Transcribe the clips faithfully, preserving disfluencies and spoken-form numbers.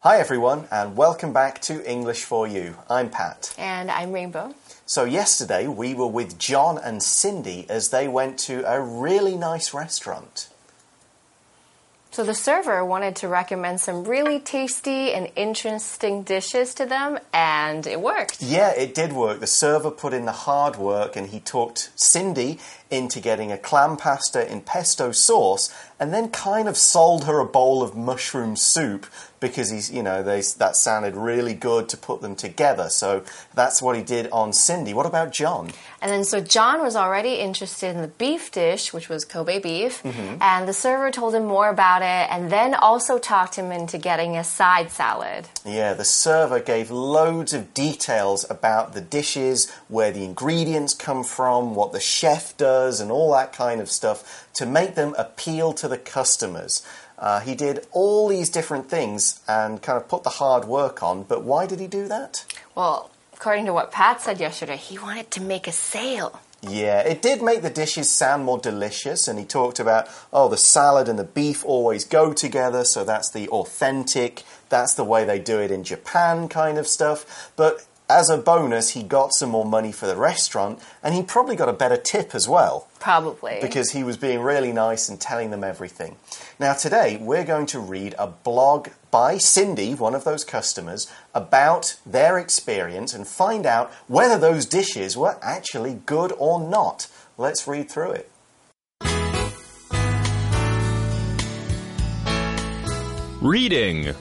Hi everyone, and welcome back to English for You. I'm Pat. And I'm Rainbow. So yesterday we were with John and Cindy as they went to a really nice restaurant. So the server wanted to recommend some really tasty and interesting dishes to them, and it worked. Yeah, it did work. The server put in the hard work and he talked Cindy into getting a clam pasta in pesto sauce and then kind of sold her a bowl of mushroom soup because he's, you know, they, that sounded really good to put them together. So that's what he did on Cindy. What about John? And then so John was already interested in the beef dish, which was Kobe beef, mm-hmm. and the server told him more about it and then also talked him into getting a side salad. Yeah, the server gave loads of details about the dishes, where the ingredients come from, what the chef does, and all that kind of stuff to make them appeal to the customers. Uh, he did all these different things and kind of put the hard work on, but why did he do that? Well, according to what Pat said yesterday, he wanted to make a sale. Yeah, it did make the dishes sound more delicious, and he talked about, oh, the salad and the beef always go together, so that's the authentic, that's the way they do it in Japan kind of stuff. But as a bonus, he got some more money for the restaurant, and he probably got a better tip as well. Probably. Because he was being really nice and telling them everything. Now today, we're going to read a blog by Cindy, one of those customers, about their experience and find out whether those dishes were actually good or not. Let's read through it. Reading.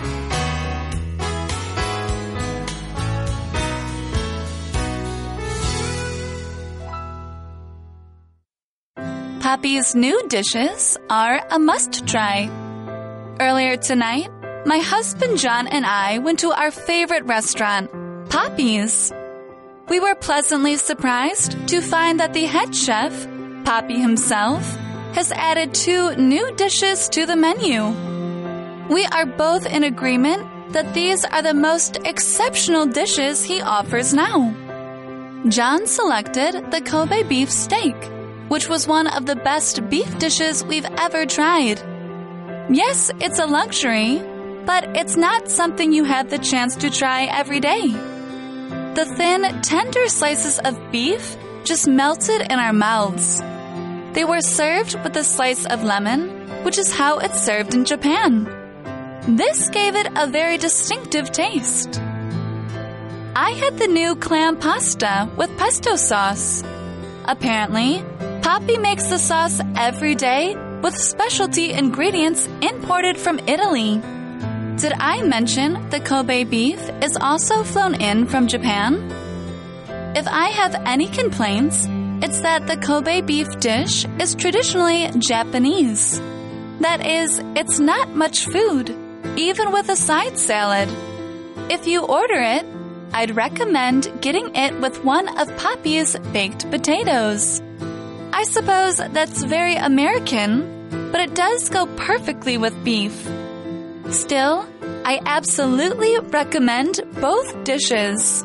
Poppy's new dishes are a must-try. Earlier tonight, my husband John and I went to our favorite restaurant, Poppy's. We were pleasantly surprised to find that the head chef, Poppy himself, has added two new dishes to the menu. We are both in agreement that these are the most exceptional dishes he offers now. John selected the Kobe beef steak, which was one of the best beef dishes we've ever tried. Yes, it's a luxury, but it's not something you have the chance to try every day. The thin, tender slices of beef just melted in our mouths. They were served with a slice of lemon, which is how it's served in Japan. This gave it a very distinctive taste. I had the new clam pasta with pesto sauce. Apparently, Poppy makes the sauce every day with specialty ingredients imported from Italy. Did I mention the Kobe beef is also flown in from Japan? If I have any complaints, it's that the Kobe beef dish is traditionally Japanese. That is, it's not much food, even with a side salad. If you order it, I'd recommend getting it with one of Poppy's baked potatoes. I suppose that's very American, but it does go perfectly with beef. Still, I absolutely recommend both dishes.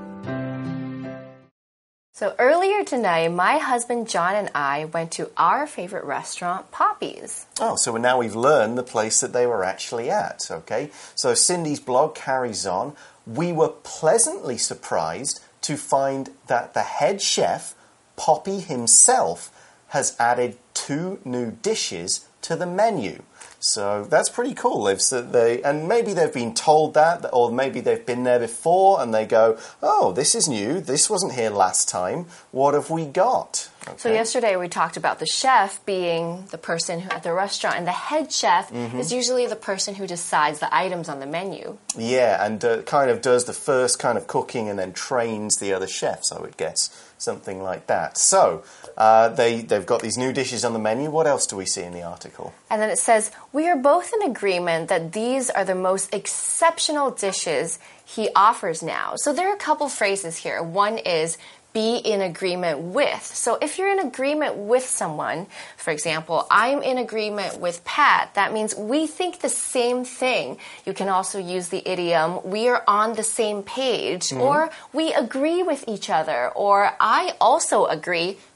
So earlier tonight, my husband John and I went to our favorite restaurant, Poppy's. Oh, so now we've learned the place that they were actually at, okay? So Cindy's blog carries on. We were pleasantly surprised to find that the head chef, Poppy himself, has added two new dishes to the menu. So that's pretty cool. They've, they, and maybe they've been told that, or maybe they've been there before and they go, oh, this is new. This wasn't here last time. What have we got? Okay. So yesterday we talked about the chef being the person who, at the restaurant, and the head chef mm-hmm. is usually the person who decides the items on the menu. Yeah, and uh, kind of does the first kind of cooking and then trains the other chefs, I would guess. Something like that. So, uh, they, they've got these new dishes on the menu. What else do we see in the article? And then it says, we are both in agreement that these are the most exceptional dishes he offers now. So there are a couple phrases here. One is, be in agreement with. So if you're in agreement with someone, for example, I'm in agreement with Pat, that means we think the same thing. You can also use the idiom, we are on the same page, mm-hmm. or we agree with each other, or I also agree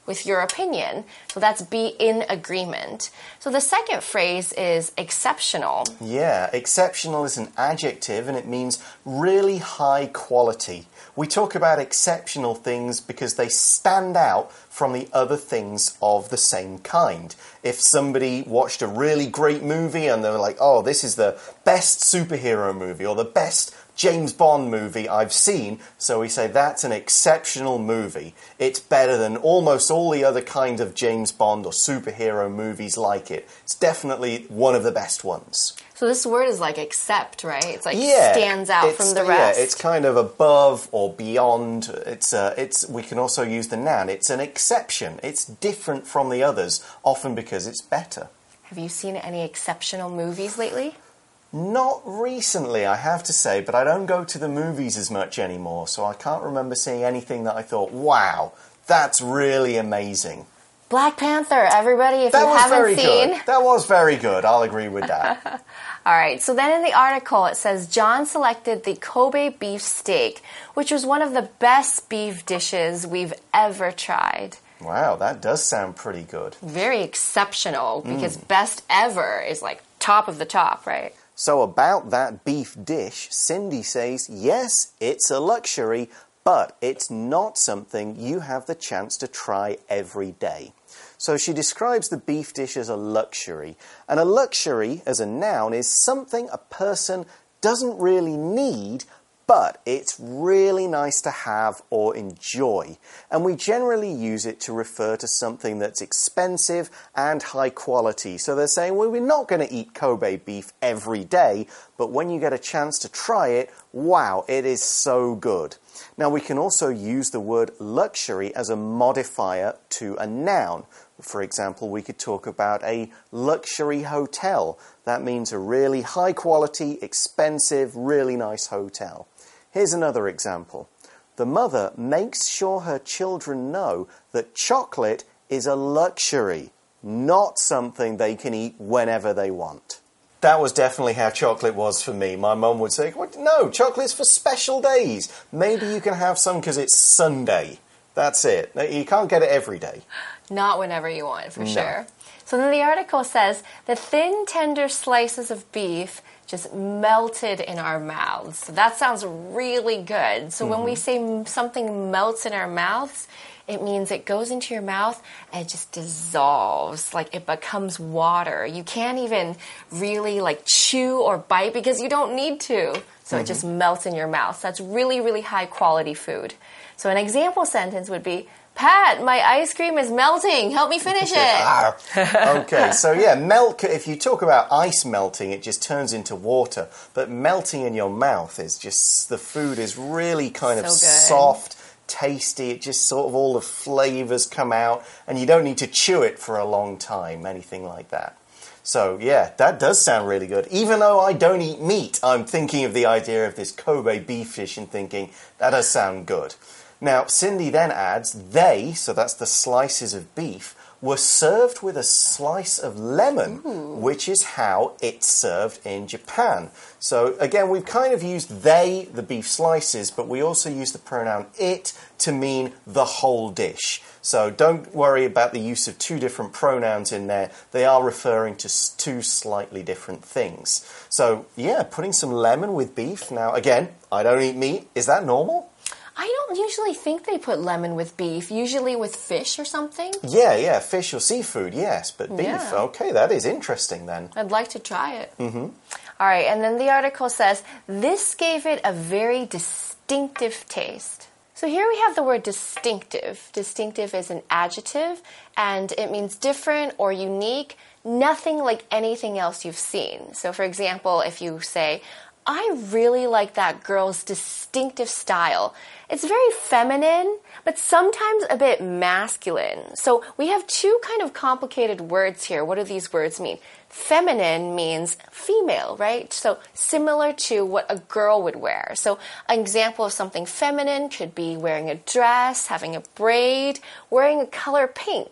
with your opinion. So that's be in agreement. So the second phrase is exceptional. Yeah, exceptional is an adjective and it means really high quality. We talk about exceptional things because they stand out from the other things of the same kind. If somebody watched a really great movie and they were like, oh, this is the best superhero movie or the best James Bond movie I've seen, so we say that's an exceptional movie. It's better than almost all the other kind of James Bond or superhero movies like it. It's definitely one of the best ones. So this word is like except, right? It's like yeah, stands out it's, from the rest. Yeah, it's kind of above or beyond. It's uh, it's. We can also use the noun. It's an exception. It's different from the others, often because it's better. Have you seen any exceptional movies lately? Not recently, I have to say, but I don't go to the movies as much anymore, so I can't remember seeing anything that I thought, wow, that's really amazing. Black Panther, everybody, if that you was haven't very seen. Good. That was very good. I'll agree with that. All right, so then in the article it says John selected the Kobe beef steak, which was one of the best beef dishes we've ever tried. Wow, that does sound pretty good. Very exceptional, because mm. best ever is like top of the top, right? So about that beef dish, Cindy says, yes, it's a luxury, but it's not something you have the chance to try every day. So she describes the beef dish as a luxury. And a luxury, as a noun, is something a person doesn't really need, but it's really nice to have or enjoy. And we generally use it to refer to something that's expensive and high quality. So they're saying, well, we're not going to eat Kobe beef every day, but when you get a chance to try it, wow, it is so good. Now, we can also use the word luxury as a modifier to a noun. For example, we could talk about a luxury hotel. That means a really high quality, expensive, really nice hotel. Here's another example. The mother makes sure her children know that chocolate is a luxury, not something they can eat whenever they want. That was definitely how chocolate was for me. My mum would say, no, chocolate's for special days. Maybe you can have some because it's Sunday. That's it. You can't get it every day. Not whenever you want, for no. sure. So then the article says, the thin, tender slices of beef just melted in our mouths. So that sounds really good. So mm-hmm. when we say something melts in our mouths, it means it goes into your mouth and it just dissolves, like it becomes water. You can't even really like chew or bite because you don't need to. So mm-hmm. it just melts in your mouth. So that's really, really high quality food. So an example sentence would be, Pat, my ice cream is melting. Help me finish it. Okay, so yeah, melt. If you talk about ice melting, it just turns into water. But melting in your mouth is just, the food is really kind so of good. soft, tasty. It just sort of all the flavors come out, and you don't need to chew it for a long time, anything like that. So yeah, that does sound really good. Even though I don't eat meat, I'm thinking of the idea of this Kobe beef dish and thinking, that does sound good. Now, Cindy then adds, they, so that's the slices of beef, were served with a slice of lemon, Ooh. Which is how it's served in Japan. So, again, we've kind of used they, the beef slices, but we also use the pronoun it to mean the whole dish. So don't worry about the use of two different pronouns in there. They are referring to two slightly different things. So, yeah, putting some lemon with beef. Now, again, I don't eat meat. Is that normal? I don't usually think they put lemon with beef, usually with fish or something. Yeah, yeah, fish or seafood, yes, but beef, yeah. okay, that is interesting then. I'd like to try it. Mm-hmm. All right, and then the article says, this gave it a very distinctive taste. So here we have the word distinctive. Distinctive is an adjective, and it means different or unique, nothing like anything else you've seen. So for example, if you say, I really like that girl's distinctive style. It's very feminine, but sometimes a bit masculine. So we have two kind of complicated words here. What do these words mean? Feminine means female, right? So similar to what a girl would wear. So an example of something feminine could be wearing a dress, having a braid, wearing a color pink.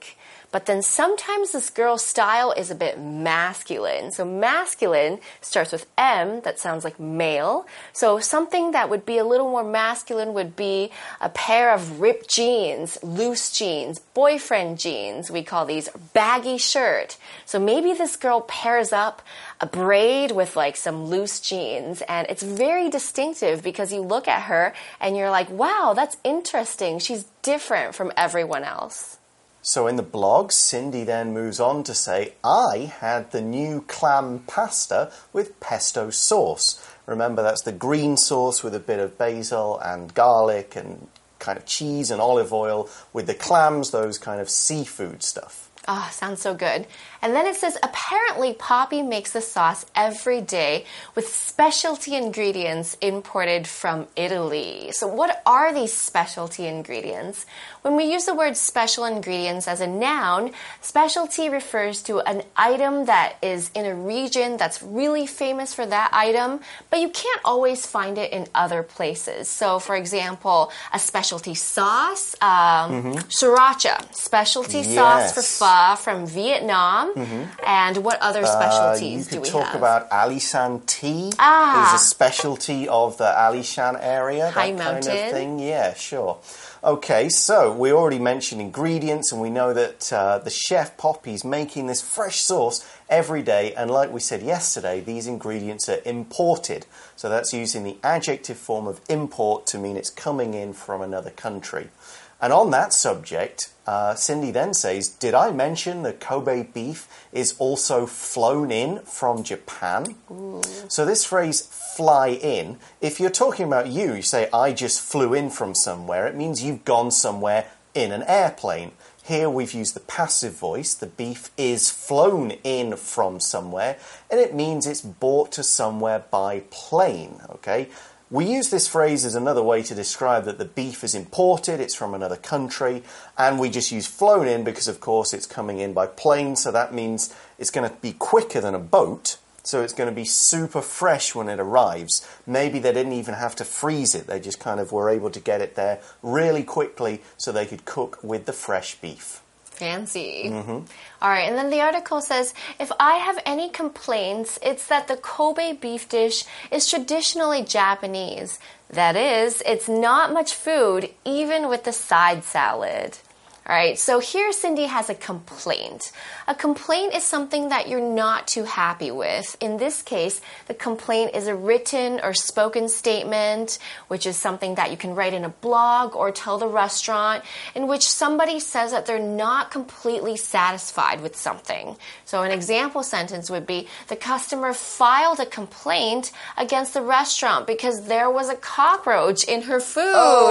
But then sometimes this girl's style is a bit masculine. So masculine starts with M, that sounds like male. So something that would be a little more masculine would be a pair of ripped jeans, loose jeans, boyfriend jeans. We call these baggy shirt. So maybe this girl pairs up a braid with like some loose jeans, and it's very distinctive because you look at her and you're like, wow, that's interesting. She's different from everyone else. So in the blog, Cindy then moves on to say, I had the new clam pasta with pesto sauce. Remember, that's the green sauce with a bit of basil and garlic and kind of cheese and olive oil with the clams, those kind of seafood stuff. Ah, oh, sounds so good. And then it says, apparently Poppy makes the sauce every day with specialty ingredients imported from Italy. So what are these specialty ingredients? When we use the word special ingredients as a noun, specialty refers to an item that is in a region that's really famous for that item, but you can't always find it in other places. So for example, a specialty sauce, um, mm-hmm. sriracha, specialty yes. sauce for pho from Vietnam. Mm-hmm. And what other specialties uh, do we have? You could talk about Alishan tea. Ah. It's a specialty of the Alishan area. High that mountain. kind of thing. Yeah, sure. Okay, so we already mentioned ingredients, and we know that uh, the chef Poppy's making this fresh sauce every day, and like we said yesterday, these ingredients are imported. So that's using the adjective form of import to mean it's coming in from another country. And on that subject, uh, Cindy then says, did I mention that Kobe beef is also flown in from Japan? Ooh. So this phrase, fly in, if you're talking about you, you say, I just flew in from somewhere, it means you've gone somewhere in an airplane. Here we've used the passive voice, the beef is flown in from somewhere, and it means it's brought to somewhere by plane, okay? We use this phrase as another way to describe that the beef is imported, it's from another country, and we just use flown in because, of course, it's coming in by plane, so that means it's going to be quicker than a boat, so it's going to be super fresh when it arrives. Maybe they didn't even have to freeze it, they just kind of were able to get it there really quickly so they could cook with the fresh beef. Fancy. Mm-hmm. All right, and then the article says, if I have any complaints, it's that the Kobe beef dish is traditionally Japanese. That is, it's not much food, even with the side salad. All right, so here Cindy has a complaint. A complaint is something that you're not too happy with. In this case, the complaint is a written or spoken statement, which is something that you can write in a blog or tell the restaurant, in which somebody says that they're not completely satisfied with something. So an example sentence would be, the customer filed a complaint against the restaurant because there was a cockroach in her food.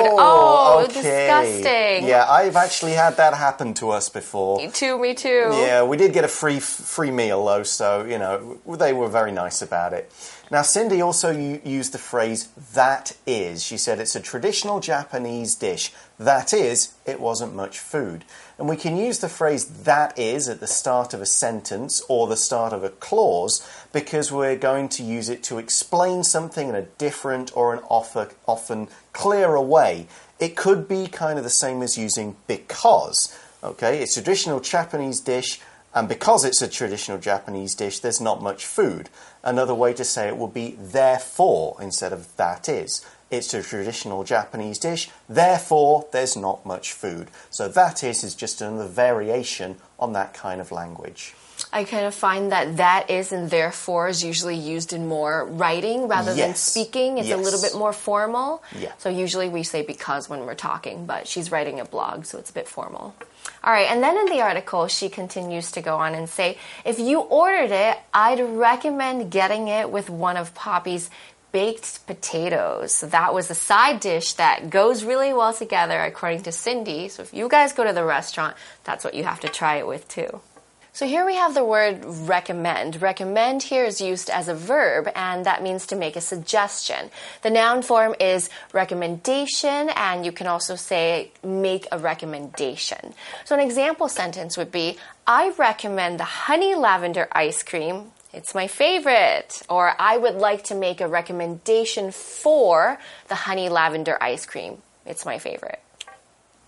Oh, oh okay. Disgusting. Yeah, I've actually had that happen to us before. Me too, me too. Yeah, we did get a free free meal though, so, you know, they were very nice about it. Now, Cindy also used the phrase, that is. She said it's a traditional Japanese dish. That is, it wasn't much food. And we can use the phrase, that is, at the start of a sentence or the start of a clause because we're going to use it to explain something in a different or an often clearer way. It could be kind of the same as using because. Okay, it's a traditional Japanese dish, and because it's a traditional Japanese dish, there's not much food. Another way to say it would be therefore instead of that is. It's a traditional Japanese dish, therefore there's not much food. So that is is just another variation on that kind of language. I kind of find that that is and therefore is usually used in more writing rather yes. than speaking. It's yes. a little bit more formal. Yeah. So usually we say because when we're talking, but she's writing a blog, so it's a bit formal. All right, and then in the article, she continues to go on and say, if you ordered it, I'd recommend getting it with one of Poppy's baked potatoes. So that was a side dish that goes really well together, according to Cindy. So if you guys go to the restaurant, that's what you have to try it with too. So here we have the word recommend. Recommend here is used as a verb, and that means to make a suggestion. The noun form is recommendation, and you can also say make a recommendation. So an example sentence would be, I recommend the honey lavender ice cream. It's my favorite. Or I would like to make a recommendation for the honey lavender ice cream. It's my favorite.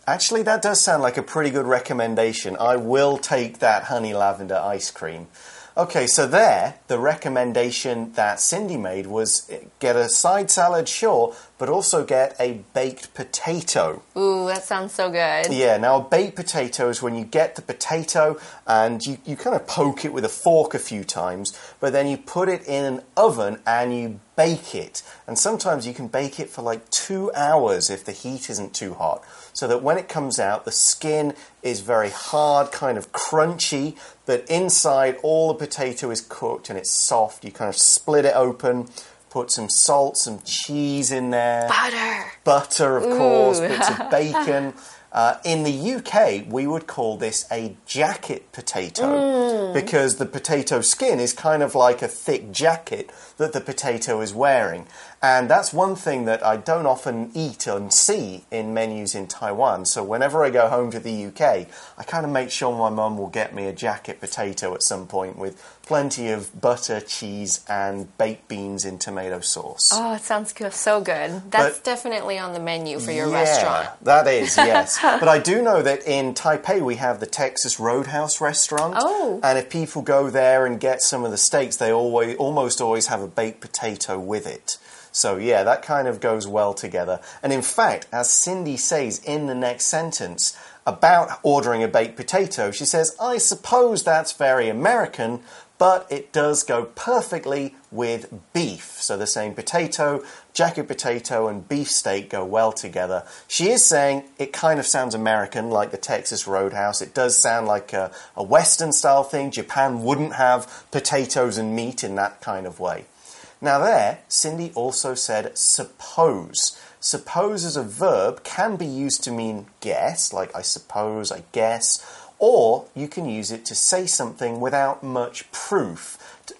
Actually, that does sound like a pretty good recommendation. I will take that honey lavender ice cream. Okay, so there, the recommendation that Cindy made was get a side salad, sure, but also get a baked potato. Ooh, that sounds so good. Yeah, now a baked potato is when you get the potato and you, you kind of poke it with a fork a few times, but then you put it in an oven and you bake it. And sometimes you can bake it for like two hours if the heat isn't too hot, so that when it comes out, the skin is very hard, kind of crunchy, but inside all the potato is cooked and it's soft. You kind of split it open, put some salt, some cheese in there. Butter. Butter, of Ooh. course, bits of bacon. Uh, in the U K, we would call this a jacket potato mm. because the potato skin is kind of like a thick jacket that the potato is wearing. And that's one thing that I don't often eat and see in menus in Taiwan. So whenever I go home to the U K, I kind of make sure my mum will get me a jacket potato at some point with plenty of butter, cheese, and baked beans in tomato sauce. Oh, it sounds good. So good. That's But, definitely on the menu for your yeah, restaurant. That is, yes. But I do know that in Taipei we have the Texas Roadhouse restaurant. Oh. And if people go there and get some of the steaks, they always almost always have a baked potato with it. So yeah, that kind of goes well together. And in fact, as Cindy says in the next sentence about ordering a baked potato, she says, I suppose that's very American, but it does go perfectly with beef. So the same potato, jacket potato, and beef steak go well together. She is saying it kind of sounds American, like the Texas Roadhouse. It does sound like a, a Western-style thing. Japan wouldn't have potatoes and meat in that kind of way. Now there, Cindy also said suppose. Suppose as a verb can be used to mean guess, like I suppose, I guess, or you can use it to say something without much proof.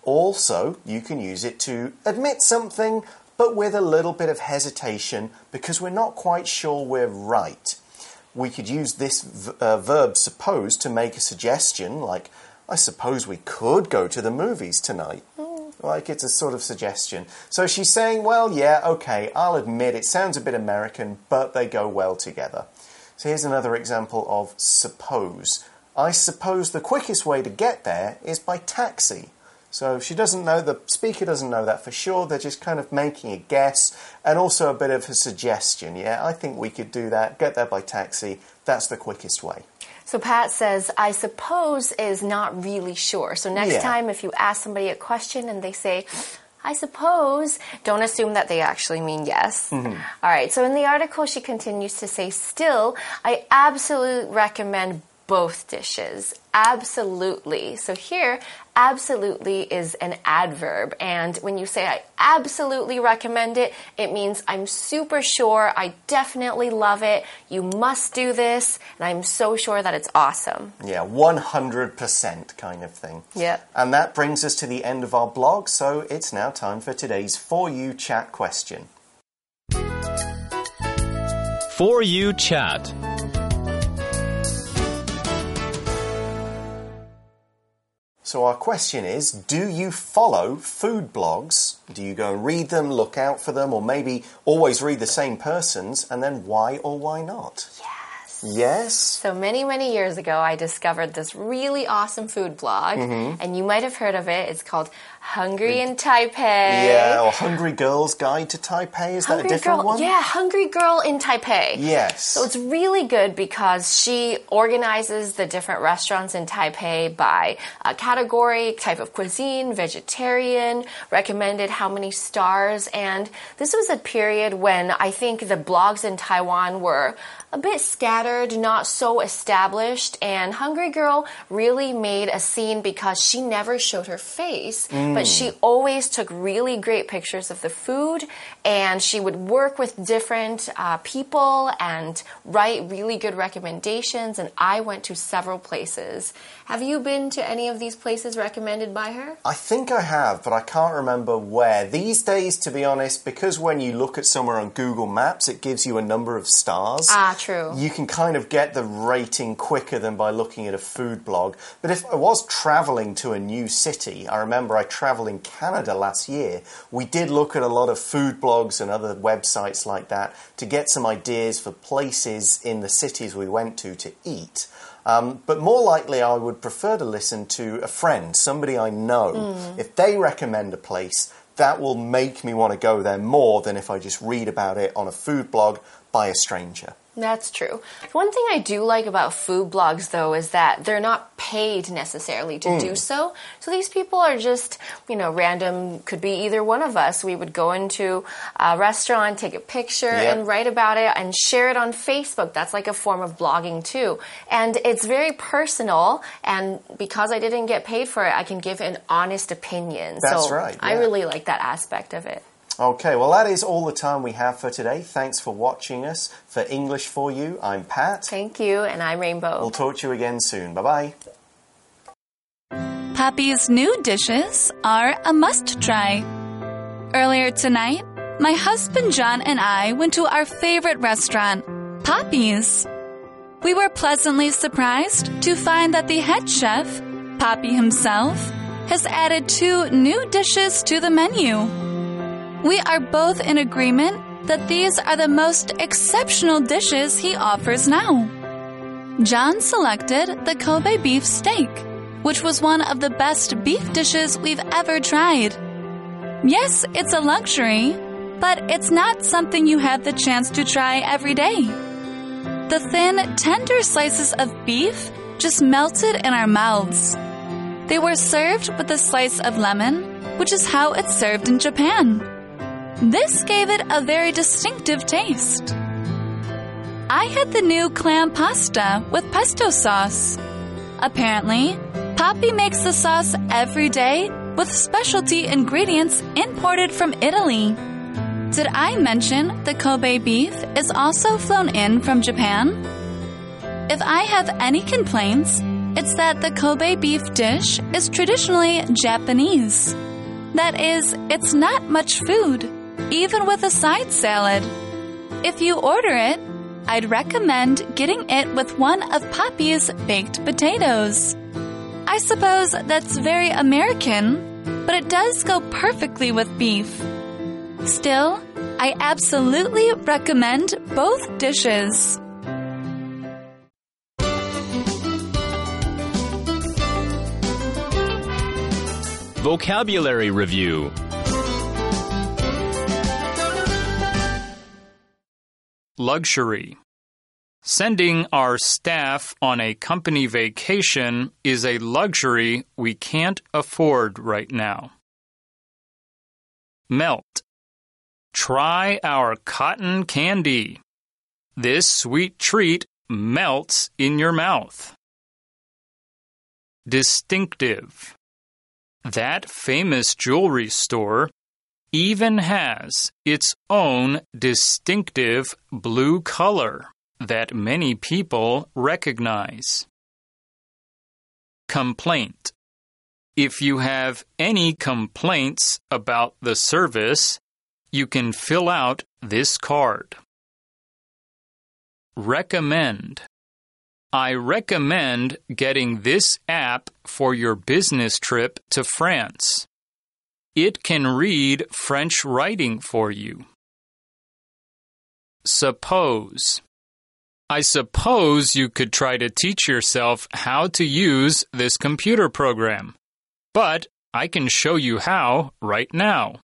Also, you can use it to admit something, but with a little bit of hesitation because we're not quite sure we're right. We could use this uh, verb suppose to make a suggestion, like, I suppose we could go to the movies tonight. Like it's a sort of suggestion. So she's saying, well, yeah, okay, I'll admit it sounds a bit American, but they go well together. So here's another example of suppose. I suppose the quickest way to get there is by taxi. So she doesn't know, the speaker doesn't know that for sure. They're just kind of making a guess and also a bit of a suggestion. Yeah, I think we could do that, get there by taxi. That's the quickest way. So Pat says, I suppose is not really sure. So next Yeah. time if you ask somebody a question and they say, I suppose, don't assume that they actually mean yes. Mm-hmm. All right, so in the article she continues to say, still, I absolutely recommend both dishes. Absolutely. So here, absolutely is an adverb. And when you say I absolutely recommend it, it means I'm super sure, I definitely love it, you must do this, and I'm so sure that it's awesome. Yeah, one hundred percent kind of thing. Yeah. And that brings us to the end of our blog, so it's now time for today's For You Chat question. For You Chat. So our question is, do you follow food blogs? Do you go and read them, look out for them, or maybe always read the same persons, and then why or why not? Yes. Yes? So many, many years ago, I discovered this really awesome food blog, mm-hmm. and you might have heard of it. It's called Hungry in Taipei. Yeah, or Hungry Girl's Guide to Taipei. Is Hungry that a different Girl, one? Yeah, Hungry Girl in Taipei. Yes. So it's really good because she organizes the different restaurants in Taipei by uh, category, type of cuisine, vegetarian, recommended how many stars, and this was a period when I think the blogs in Taiwan were a bit scattered, not so established, and Hungry Girl really made a scene because she never showed her face, mm. but she always took really great pictures of the food, and she would work with different uh, people and write really good recommendations, and I went to several places. Have you been to any of these places recommended by her? I think I have, but I can't remember where. These days, to be honest, because when you look at somewhere on Google Maps, it gives you a number of stars. Ah, true. You can kind of get the rating quicker than by looking at a food blog. But if I was traveling to a new city, I remember I traveling Canada last year, we did look at a lot of food blogs and other websites like that to get some ideas for places in the cities we went to to eat. Um, but more likely, I would prefer to listen to a friend, somebody I know. Mm. If they recommend a place, that will make me want to go there more than if I just read about it on a food blog by a stranger. That's true. One thing I do like about food blogs, though, is that they're not paid necessarily to mm. do so. So these people are just, you know, random, could be either one of us. We would go into a restaurant, take a picture, yep. and write about it and share it on Facebook. That's like a form of blogging, too. And it's very personal. And because I didn't get paid for it, I can give an honest opinion. That's so right. Yeah. I really like that aspect of it. Okay, well, that is all the time we have for today. Thanks for watching us. For English for You, I'm Pat. Thank you, and I'm Rainbow. We'll talk to you again soon. Bye-bye. Poppy's new dishes are a must-try. Earlier tonight, my husband John and I went to our favorite restaurant, Poppy's. We were pleasantly surprised to find that the head chef, Poppy himself, has added two new dishes to the menu. We are both in agreement that these are the most exceptional dishes he offers now. John selected the Kobe beef steak, which was one of the best beef dishes we've ever tried. Yes, it's a luxury, but it's not something you have the chance to try every day. The thin, tender slices of beef just melted in our mouths. They were served with a slice of lemon, which is how it's served in Japan. This gave it a very distinctive taste. I had the new clam pasta with pesto sauce. Apparently, Poppy makes the sauce every day with specialty ingredients imported from Italy. Did I mention the Kobe beef is also flown in from Japan? If I have any complaints, it's that the Kobe beef dish is traditionally Japanese. That is, it's not much food, even with a side salad. If you order it, I'd recommend getting it with one of Poppy's baked potatoes. I suppose that's very American, but it does go perfectly with beef. Still, I absolutely recommend both dishes. Vocabulary Review. Luxury. Sending our staff on a company vacation is a luxury we can't afford right now. Melt. Try our cotton candy. This sweet treat melts in your mouth. Distinctive. That famous jewelry store even has its own distinctive blue color that many people recognize. Complaint. If you have any complaints about the service, you can fill out this card. Recommend. I recommend getting this app for your business trip to France. It can read French writing for you. Suppose. I suppose you could try to teach yourself how to use this computer program, but I can show you how right now.